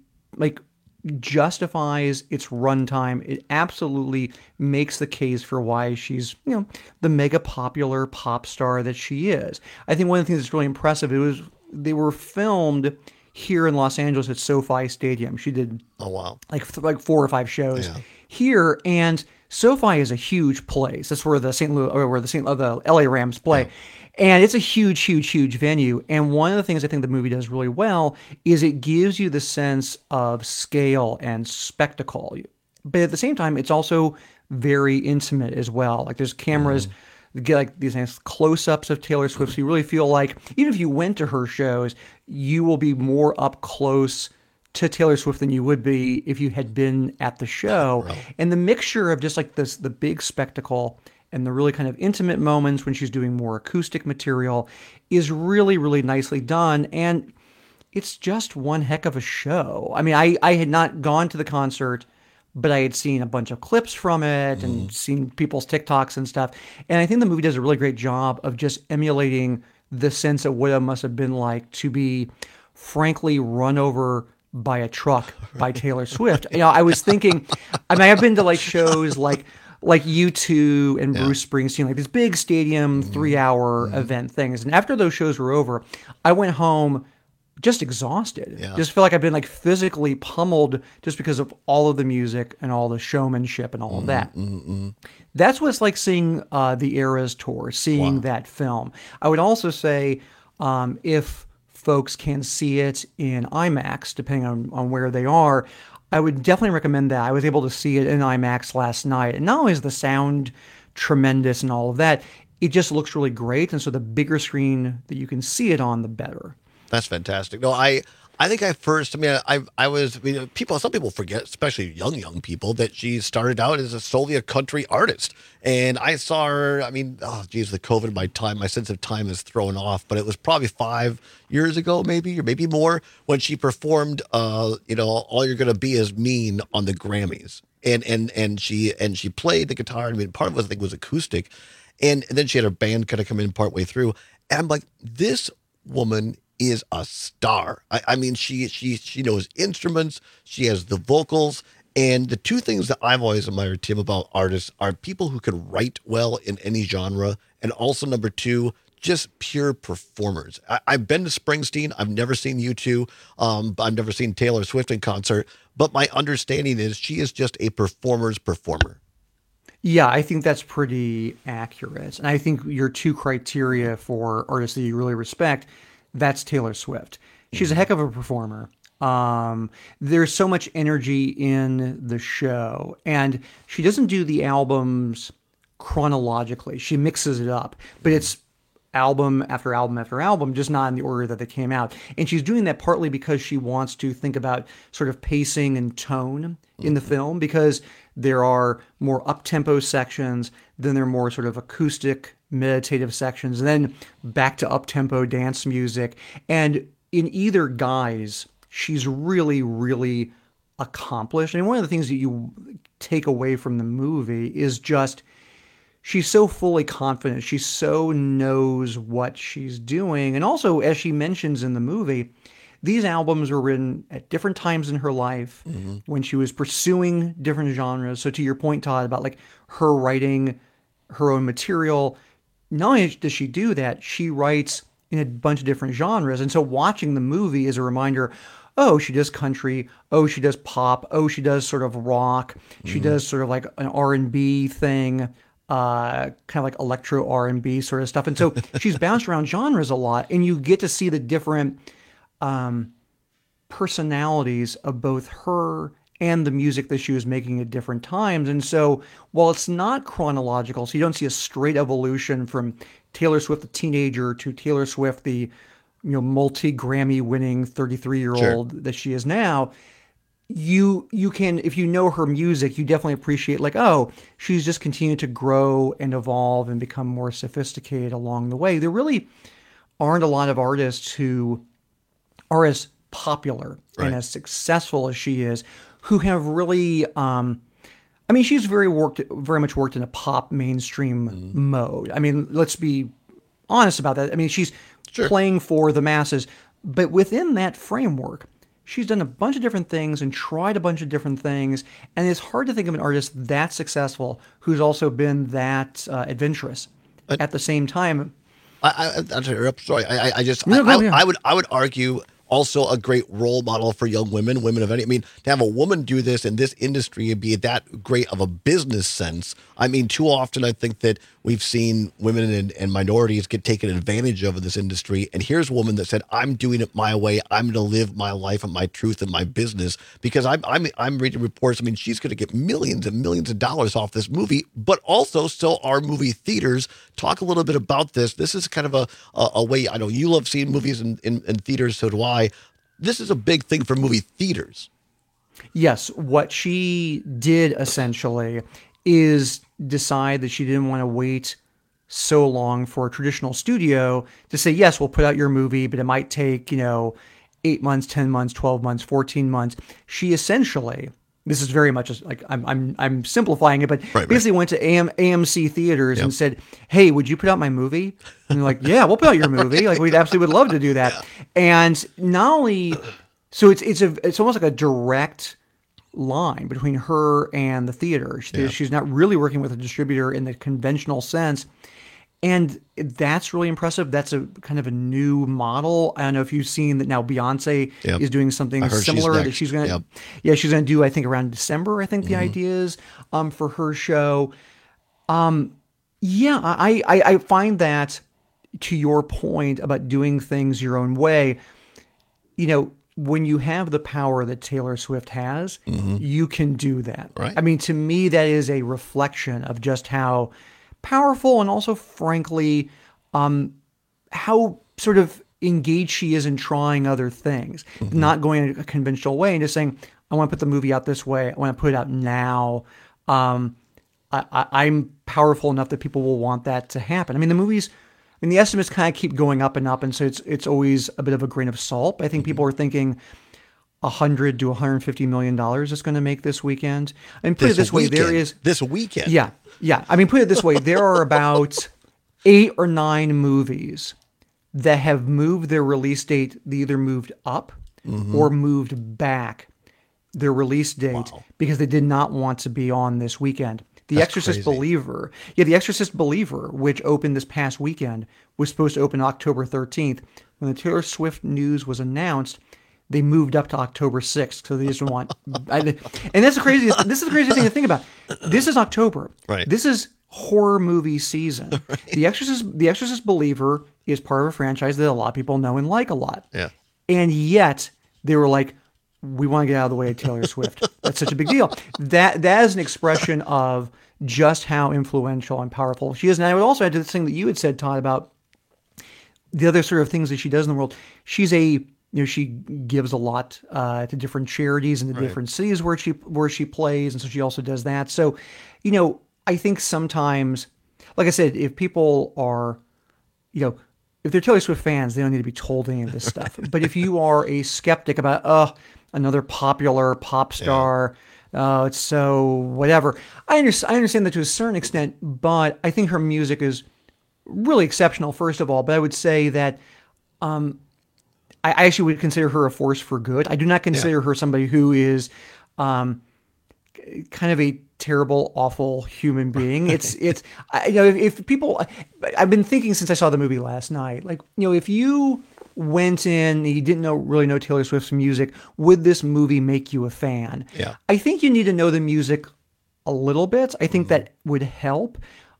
justifies its runtime. It absolutely makes the case for why she's, the mega popular pop star that she is. I think one of the things that's really impressive, they were filmed here in Los Angeles at SoFi Stadium. She did like 4 or 5 shows here, and SoFi is a huge place. That's where the LA Rams play. Yeah. And it's a huge, huge, huge venue. And one of the things I think the movie does really well is it gives you the sense of scale and spectacle. But at the same time, it's also very intimate as well. Like there's cameras that get like these nice close-ups of Taylor Swift. So you really feel like even if you went to her shows, you will be more up close to Taylor Swift than you would be if you had been at the show. Right. And the mixture of just like the big spectacle and the really kind of intimate moments when she's doing more acoustic material is really, really nicely done. And it's just one heck of a show. I mean, I had not gone to the concert, but I had seen a bunch of clips from it and seen people's TikToks and stuff. And I think the movie does a really great job of just emulating the sense of what it must have been like to be, frankly, run over by a truck by Taylor Swift. I was thinking, I've been to like shows like U2 and Bruce Springsteen, like these big stadium 3-hour event things. And after those shows were over, I went home just exhausted. Yeah. Just feel like I've been like physically pummeled just because of all of the music and all the showmanship and all of that. That's what it's like seeing the Eras Tour, seeing that film. I would also say if folks can see it in IMAX, depending on where they are, I would definitely recommend that. I was able to see it in IMAX last night. And not only is the sound tremendous and all of that, it just looks really great. And so the bigger screen that you can see it on, the better. That's fantastic. No, I think some people forget, especially young people, that she started out as solely a country artist. And I saw her, the COVID, my sense of time is thrown off, but it was probably 5 years ago, maybe, or maybe more, when she performed, All You're Gonna Be Is Mean on the Grammys. And she played the guitar. Part of it, I think, was acoustic. And then she had her band kind of come in partway through. And I'm like, this woman is a star. She knows instruments. She has the vocals. And the two things that I've always admired, Tim, about artists are people who can write well in any genre. And also, number two, just pure performers. I've been to Springsteen. I've never seen U2. I've never seen Taylor Swift in concert. But my understanding is she is just a performer's performer. Yeah, I think that's pretty accurate. And I think your two criteria for artists that you really respect, that's Taylor Swift. She's a heck of a performer. There's so much energy in the show, and she doesn't do the albums chronologically. She mixes it up, but it's album after album after album, just not in the order that they came out. And she's doing that partly because she wants to think about sort of pacing and tone in the film, because there are more up-tempo sections, then there are more sort of acoustic, meditative sections, and then back to up-tempo dance music. And in either guise, she's really, really accomplished. And one of the things that you take away from the movie is just she's so fully confident. She so knows what she's doing. And also, as she mentions in the movie, these albums were written at different times in her life when she was pursuing different genres. So to your point, Todd, about like her writing her own material, not only does she do that, she writes in a bunch of different genres. And so watching the movie is a reminder, oh, she does country. Oh, she does pop. Oh, she does sort of rock. She does sort of like an R&B thing, kind of like electro R&B sort of stuff. And so she's bounced around genres a lot, and you get to see the different personalities of both her and the music that she was making at different times. And so while it's not chronological, so you don't see a straight evolution from Taylor Swift, the teenager, to Taylor Swift, the multi-Grammy winning 33-year-old that she is now, you can, if you know her music, you definitely appreciate like, oh, she's just continued to grow and evolve and become more sophisticated along the way. There really aren't a lot of artists who are as popular and as successful as she is, who have really, she's very much worked in a pop mainstream mode. Let's be honest about that. She's playing for the masses, but within that framework, she's done a bunch of different things and tried a bunch of different things. And it's hard to think of an artist that successful who's also been that adventurous at the same time. I would argue also a great role model for young women of any. To have a woman do this in this industry and be that great of a business sense. Too often I think that we've seen women and minorities get taken advantage of in this industry. And here's a woman that said, I'm doing it my way. I'm going to live my life and my truth and my business, because I'm reading reports. She's going to get millions and millions of dollars off this movie, but also so are movie theaters. Talk a little bit about this. This is kind of a way, I know you love seeing movies in theaters, so do I. This is a big thing for movie theaters. Yes. What she did essentially is decide that she didn't want to wait so long for a traditional studio to say, yes, we'll put out your movie, but it might take, 8 months, 10 months, 12 months, 14 months. She essentially, this is very much like I'm simplifying it, but basically went to AMC theaters and said, hey, would you put out my movie? And they're like, yeah, we'll put out your movie. Like, we'd absolutely would love to do that. Yeah. And not only, so it's almost like a direct line between her and the theater. She's not really working with a distributor in the conventional sense. And that's really impressive. That's a kind of a new model. I don't know if you've seen that now Beyonce is doing something similar that she's going to, she's going to do, I think around December, I think the idea is, for her show. I find that, to your point about doing things your own way, when you have the power that Taylor Swift has, you can do that. Right. To me, that is a reflection of just how powerful and also, frankly, how sort of engaged she is in trying other things, not going a conventional way and just saying, I want to put the movie out this way. I want to put it out now. I'm powerful enough that people will want that to happen. I mean, the estimates kind of keep going up and up, and so it's always a bit of a grain of salt. I think people are thinking $100 to $150 million is going to make this weekend. I mean, put it this way, there is this weekend. Yeah. I mean, put it this way, there are about 8 or 9 movies that have moved their release date. They either moved up or moved back their release date because they did not want to be on this weekend. The Exorcist Believer, The Exorcist Believer, which opened this past weekend, was supposed to open October 13th. When the Taylor Swift news was announced, they moved up to October 6th. So they just want, and that's the crazy. This is the crazy thing to think about. This is October. Right. This is horror movie season. Right. The Exorcist Believer is part of a franchise that a lot of people know and like a lot. Yeah. And yet they were like, we want to get out of the way of Taylor Swift. That's such a big deal. That is an expression of just how influential and powerful she is. And I would also add to this thing that you had said, Todd, about the other sort of things that she does in the world. She's she gives a lot to different charities in the different cities where she plays, and so she also does that. So, I think sometimes, like I said, if people are, if they're Taylor Swift fans, they don't need to be told any of this stuff. But if you are a skeptic about, another popular pop star, it's so whatever. I understand that to a certain extent, but I think her music is really exceptional, first of all. But I would say that I actually would consider her a force for good. I do not consider her somebody who is kind of a terrible, awful human being. If people, I've been thinking since I saw the movie last night, if you went in and you didn't really know Taylor Swift's music, would this movie make you a fan? Yeah. I think you need to know the music a little bit. I think that would help.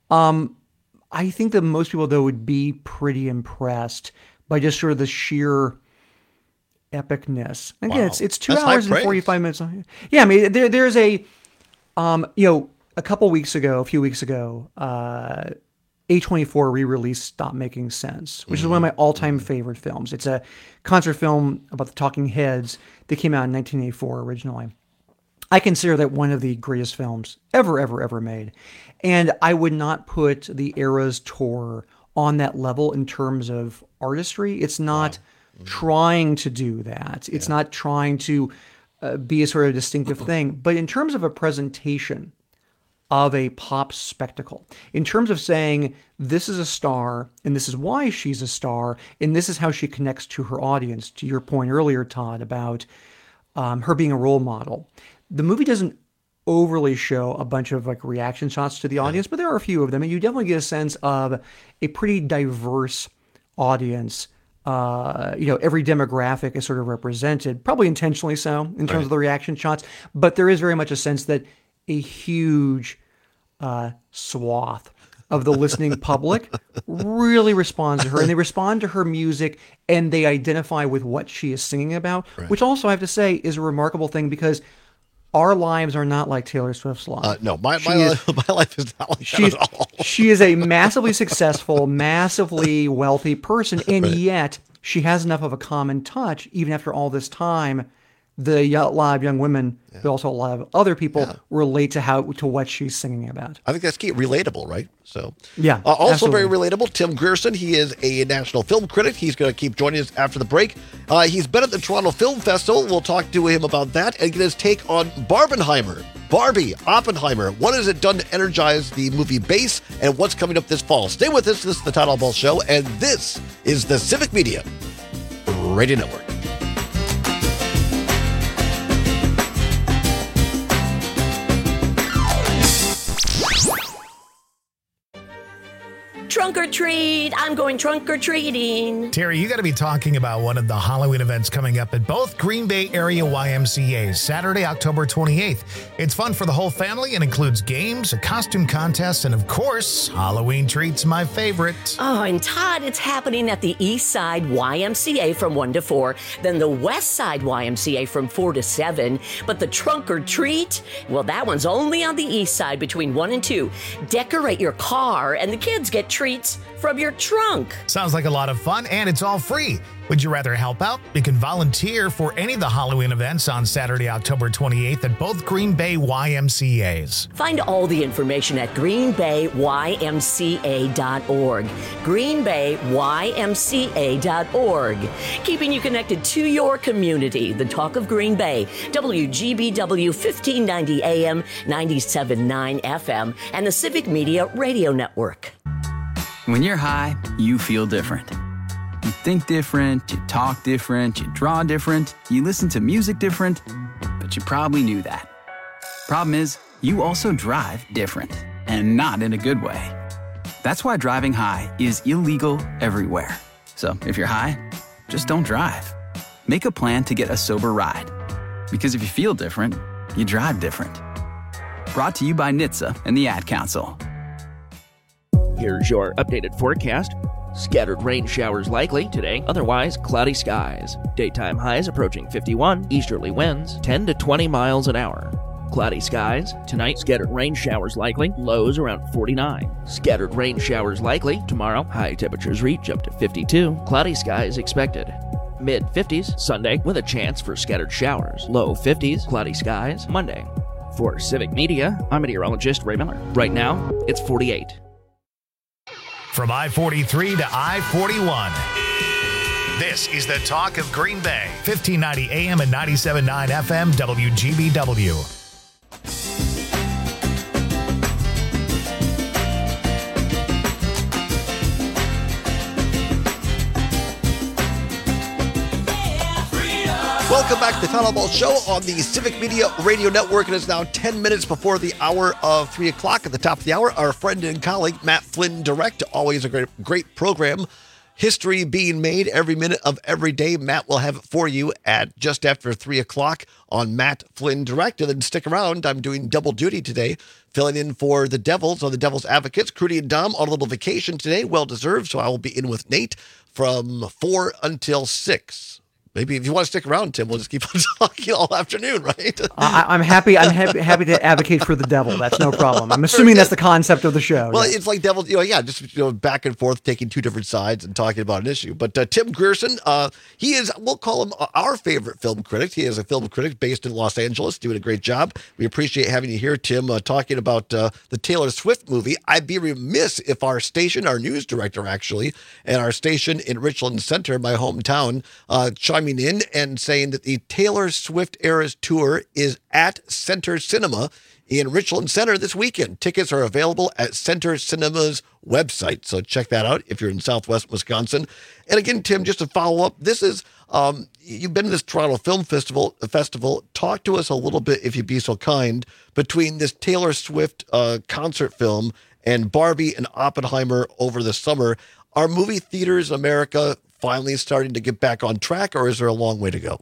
I think that most people, though, would be pretty impressed by just sort of the sheer epicness. Again, it's 2 hours and 45 minutes. Yeah, I mean, there's a few weeks ago, A24 re-released Stop Making Sense, which is one of my all-time favorite films. It's a concert film about the Talking Heads that came out in 1984 originally. I consider that one of the greatest films ever made. And I would not put the Eras Tour on that level in terms of artistry. It's not trying to do that. It's not trying to be a sort of distinctive thing. But in terms of a presentation of a pop spectacle, in terms of saying this is a star and this is why she's a star and this is how she connects to her audience, to your point earlier, Todd, about her being a role model, the movie doesn't overly show a bunch of reaction shots to the audience, but there are a few of them, and you definitely get a sense of a pretty diverse audience. Every demographic is sort of represented, probably intentionally so in terms of the reaction shots, but there is very much a sense that a huge swath of the listening public really responds to her, and they respond to her music and they identify with what she is singing about, which also I have to say is a remarkable thing because our lives are not like Taylor Swift's life. No, my life is not like that at all. She is a massively successful, massively wealthy person, and yet she has enough of a common touch, even after all this time. A lot of young women, but also a lot of other people relate to what she's singing about. I think that's key. Relatable, right? So also absolutely. Very relatable. Tim Grierson, he is a national film critic. He's going to keep joining us after the break. He's been at the Toronto Film Festival. We'll talk to him about that and get his take on Barbenheimer. Barbie, Oppenheimer. What has it done to energize the movie base and what's coming up this fall? Stay with us. This is the Todd Albaugh Show, and this is the Civic Media Radio Network. Trunk or treat. I'm going trunk or treating. Terry, you got to be talking about one of the Halloween events coming up at both Green Bay area YMCAs, Saturday, October 28th. It's fun for the whole family and includes games, a costume contest, and of course, Halloween treats, my favorite. Oh, and Todd, it's happening at the East Side YMCA from 1 to 4, then the West Side YMCA from 4 to 7. But the trunk or treat, well, that one's only on the East Side between 1 and 2. Decorate your car and the kids get treats treats from your trunk. Sounds like a lot of fun, and it's all free. Would you rather help out? You can volunteer for any of the Halloween events on Saturday, October 28th at both Green Bay YMCAs. Find all the information at greenbayymca.org. greenbayymca.org. Keeping you connected to your community. The Talk of Green Bay, WGBW 1590 AM, 97.9 FM, and the Civic Media Radio Network. When you're high, you feel different. You think different, you talk different, you draw different, you listen to music different, but you probably knew that. Problem is, you also drive different, and not in a good way. That's why driving high is illegal everywhere. So if you're high, just don't drive. Make a plan to get a sober ride. Because if you feel different, you drive different. Brought to you by NHTSA and the Ad Council. Here's your updated forecast. Scattered rain showers likely today, otherwise cloudy skies. Daytime highs approaching 51, easterly winds 10 to 20 miles an hour. Cloudy skies. Tonight, scattered rain showers likely, lows around 49. Scattered rain showers likely. Tomorrow, high temperatures reach up to 52. Cloudy skies expected. Mid-50s Sunday with a chance for scattered showers. Low 50s, cloudy skies Monday. For Civic Media, I'm meteorologist Ray Miller. Right now, it's 48. From I-43 to I-41. This is the Talk of Green Bay, 1590 AM and 97.9 FM, WGBW. Welcome back to the Town Hall Show on the Civic Media Radio Network. It is now 10 minutes before the hour of 3 o'clock. At the top of the hour, our friend and colleague, Matt Flynn Direct. Always a great program. History being made every minute of every day. Matt will have it for you at just after 3 o'clock on Matt Flynn Direct. And then stick around. I'm doing double duty today, filling in for the Devils on the Devils Advocates. Crudy and Dom on a little vacation today. Well-deserved. So I will be in with Nate from 4 until 6. Maybe if you want to stick around, Tim, we'll just keep on talking all afternoon, right? I'm happy. I'm happy to advocate for the devil. That's no problem. I'm assuming that's the concept of the show. Well, yeah. It's like devil, just back and forth, taking two different sides and talking about an issue. But Tim Grierson, he is, we'll call him our favorite film critic. He is a film critic based in Los Angeles, doing a great job. We appreciate having you here, Tim, talking about the Taylor Swift movie. I'd be remiss if our station, our news director actually, and our station in Richland Center, my hometown, chiming in and saying that the Taylor Swift Eras Tour is at Center Cinema in Richland Center this weekend. Tickets are available at Center Cinema's website, so check that out if you're in Southwest Wisconsin. And again, Tim, just to follow up, this is you've been to this Toronto Film Festival. Talk to us a little bit, if you'd be so kind, between this Taylor Swift concert film and Barbie and Oppenheimer over the summer. Are movie theaters in America finally starting to get back on track, or is there a long way to go?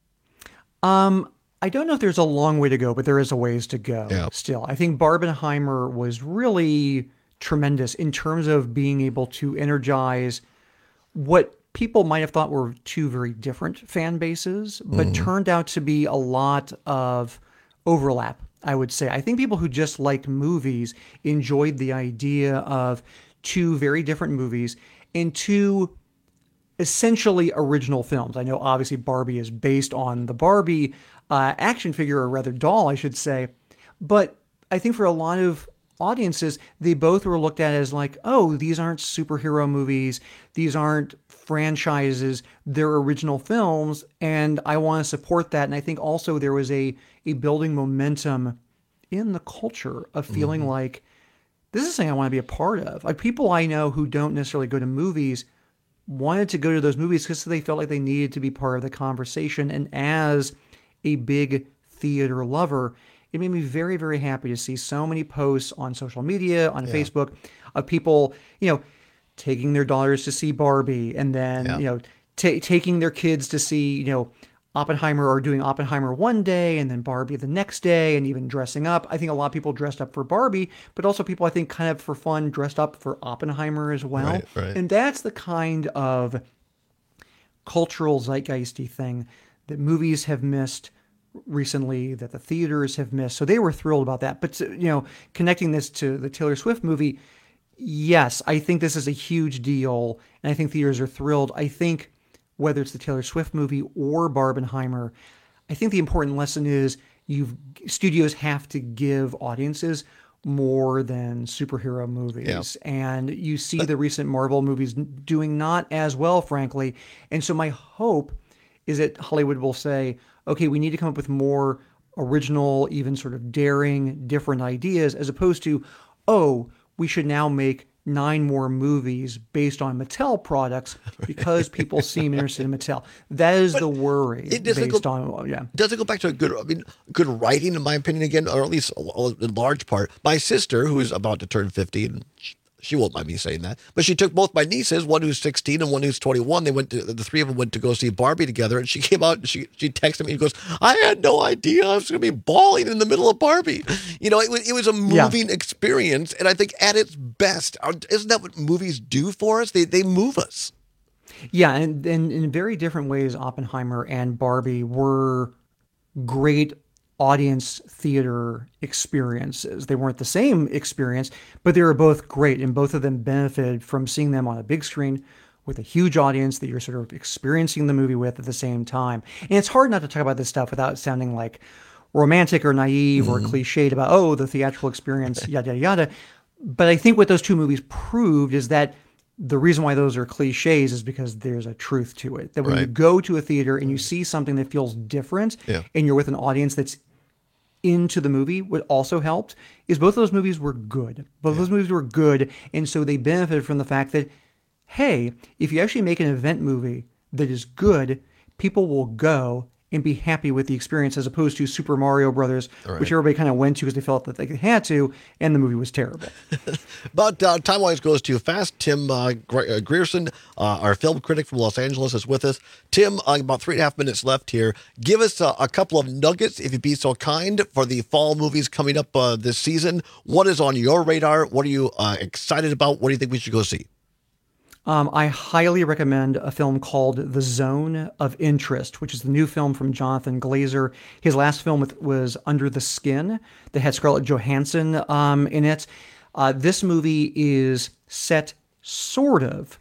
I don't know if there's a long way to go, but there is a ways to go still. I think Barbenheimer was really tremendous in terms of being able to energize what people might have thought were two very different fan bases, but turned out to be a lot of overlap, I would say. I think people who just liked movies enjoyed the idea of two very different movies in two essentially original films. I know obviously Barbie is based on the Barbie action figure, or rather doll, I should say. But I think for a lot of audiences, they both were looked at as like, oh, these aren't superhero movies. These aren't franchises. They're original films. And I want to support that. And I think also there was a building momentum in the culture of feeling like this is something I want to be a part of. Like people I know who don't necessarily go to movies wanted to go to those movies because they felt like they needed to be part of the conversation. And as a big theater lover, it made me very, very happy to see so many posts on social media, on Facebook, of people, taking their daughters to see Barbie, and then, taking their kids to see, Oppenheimer, or doing Oppenheimer one day and then Barbie the next day, and even dressing up. I think a lot of people dressed up for Barbie, but also people I think kind of for fun dressed up for Oppenheimer as well. Right. And that's the kind of cultural zeitgeisty thing that movies have missed recently, that the theaters have missed. So they were thrilled about that. But, connecting this to the Taylor Swift movie, Yes, I think this is a huge deal, and I think theaters are thrilled. I think whether it's the Taylor Swift movie or Barbenheimer, I think the important lesson is studios have to give audiences more than superhero movies. Yeah. And you see the recent Marvel movies doing not as well, frankly. And so my hope is that Hollywood will say, okay, we need to come up with more original, even sort of daring, different ideas, as opposed to, oh, we should now make 9 more movies based on Mattel products because people seem interested in Mattel. That is the worry. Does it go back to good writing, in my opinion, again, or at least in large part? My sister, who is about to turn 50, and she won't mind me saying that, but she took both my nieces, one who's 16 and one who's 21. The 3 of them went to go see Barbie together, and she came out and she texted me and goes, I had no idea I was going to be bawling in the middle of Barbie. It was a moving experience, and I think at its best, isn't that what movies do for us? They move us. Yeah, and in very different ways, Oppenheimer and Barbie were great audience theater experiences. They weren't the same experience, but they were both great, and both of them benefited from seeing them on a big screen with a huge audience that you're sort of experiencing the movie with at the same time. And it's hard not to talk about this stuff without sounding like romantic or naive or cliched about, the theatrical experience, yada, yada, yada. But I think what those two movies proved is that the reason why those are cliches is because there's a truth to it. That when you go to a theater and you see something that feels different and you're with an audience that's into the movie, what also helped is both of those movies were good. Both of those movies were good, and so they benefited from the fact that, hey, if you actually make an event movie that is good, people will go and be happy with the experience, as opposed to Super Mario Brothers, which everybody kind of went to because they felt that they had to, and the movie was terrible. But time always goes too fast. Tim Grierson, our film critic from Los Angeles, is with us. Tim, about 3.5 minutes left here. Give us a couple of nuggets, if you'd be so kind, for the fall movies coming up this season. What is on your radar? What are you excited about? What do you think we should go see? I highly recommend a film called The Zone of Interest, which is the new film from Jonathan Glazer. His last film was Under the Skin, that had Scarlett Johansson in it. This movie is set sort of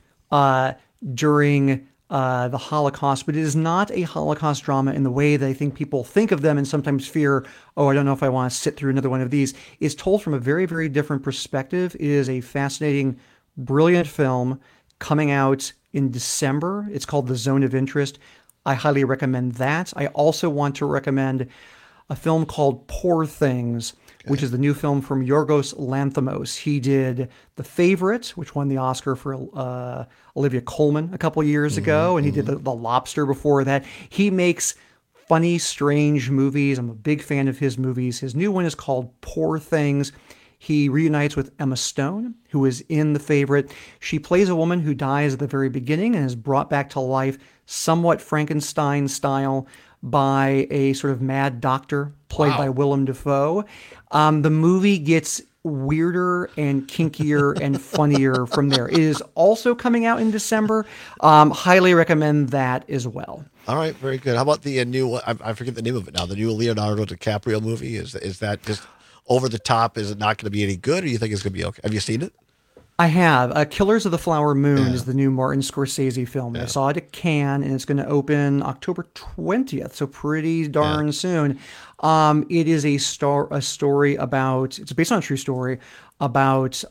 during the Holocaust, but it is not a Holocaust drama in the way that I think people think of them and sometimes fear, I don't know if I want to sit through another one of these. It's told from a very, very different perspective. It is a fascinating, brilliant film coming out in December. It's called The Zone of Interest. I highly recommend that. I also want to recommend a film called Poor Things, which is the new film from Yorgos Lanthimos. He did The Favorite, which won the Oscar for Olivia Colman a couple years ago, and he did the Lobster before that. He makes funny, strange movies. I'm a big fan of his movies. His new one is called Poor Things. He reunites with Emma Stone, who is in The Favorite. She plays a woman who dies at the very beginning and is brought back to life somewhat Frankenstein style by a sort of mad doctor played by Willem Dafoe. The movie gets weirder and kinkier and funnier from there. It is also coming out in December. Highly recommend that as well. All right, very good. How about the new, I forget the name of it now, the new Leonardo DiCaprio movie? Is that just over the top? Is it not going to be any good, or do you think it's going to be okay? Have you seen it? I have. Killers of the Flower Moon is the new Martin Scorsese film. I saw it at Cannes, and it's going to open October 20th, so pretty darn soon. It is a story about, it's based on a true story about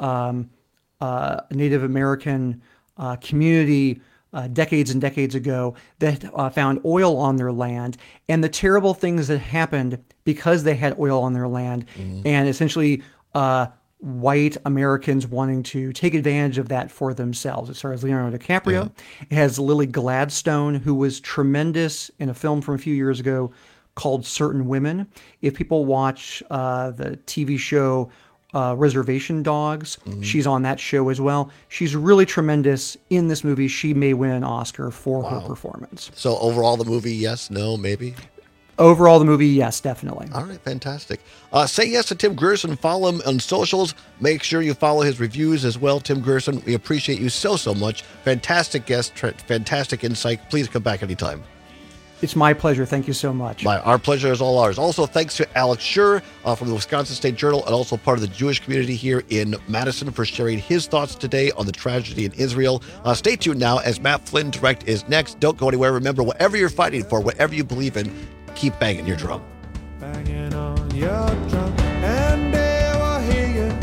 a Native American community decades and decades ago that found oil on their land, and the terrible things that happened because they had oil on their land, and essentially white Americans wanting to take advantage of that for themselves. It stars Leonardo DiCaprio. It has Lily Gladstone, who was tremendous in a film from a few years ago called Certain Women. If people watch the TV show Reservation Dogs, she's on that show as well. She's really tremendous in this movie. She may win an Oscar for her performance. So overall, the movie, yes, no, maybe? Overall, the movie, yes, definitely. All right, fantastic. Say yes to Tim Grierson. Follow him on socials. Make sure you follow his reviews as well. Tim Grierson, we appreciate you so much. Fantastic guest, fantastic insight. Please come back anytime. It's my pleasure. Thank you so much. Our pleasure is all ours. Also, thanks to Alex Schur from the Wisconsin State Journal and also part of the Jewish community here in Madison for sharing his thoughts today on the tragedy in Israel. Stay tuned now as Matt Flynn Direct is next. Don't go anywhere. Remember, whatever you're fighting for, whatever you believe in, keep banging your drum. Banging on your drum and they will hear you.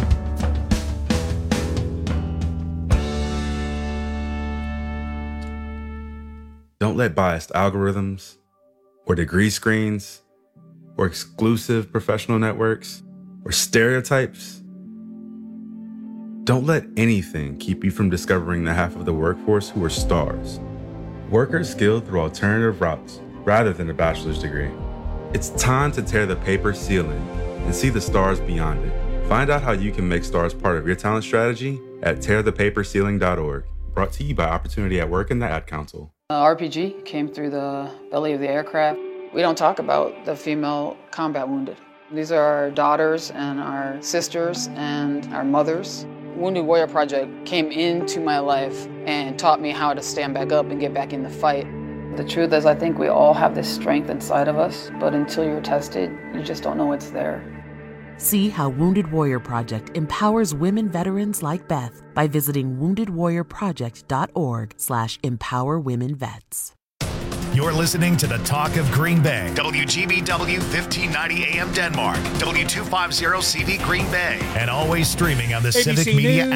Don't let biased algorithms or degree screens or exclusive professional networks or stereotypes. Don't let anything keep you from discovering the half of the workforce who are stars. Workers skilled through alternative routes rather than a bachelor's degree. It's time to tear the paper ceiling and see the stars beyond it. Find out how you can make stars part of your talent strategy at tearthepaperceiling.org. Brought to you by Opportunity at Work and the Ad Council. RPG came through the belly of the aircraft. We don't talk about the female combat wounded. These are our daughters and our sisters and our mothers. Wounded Warrior Project came into my life and taught me how to stand back up and get back in the fight. The truth is, I think we all have this strength inside of us, but until you're tested, you just don't know it's there. See how Wounded Warrior Project empowers women veterans like Beth by visiting woundedwarriorproject.org/empowerwomenvets. You're listening to the Talk of Green Bay. WGBW 1590 AM Denmark. W250 CV Green Bay. And always streaming on the ABC Civic Media News.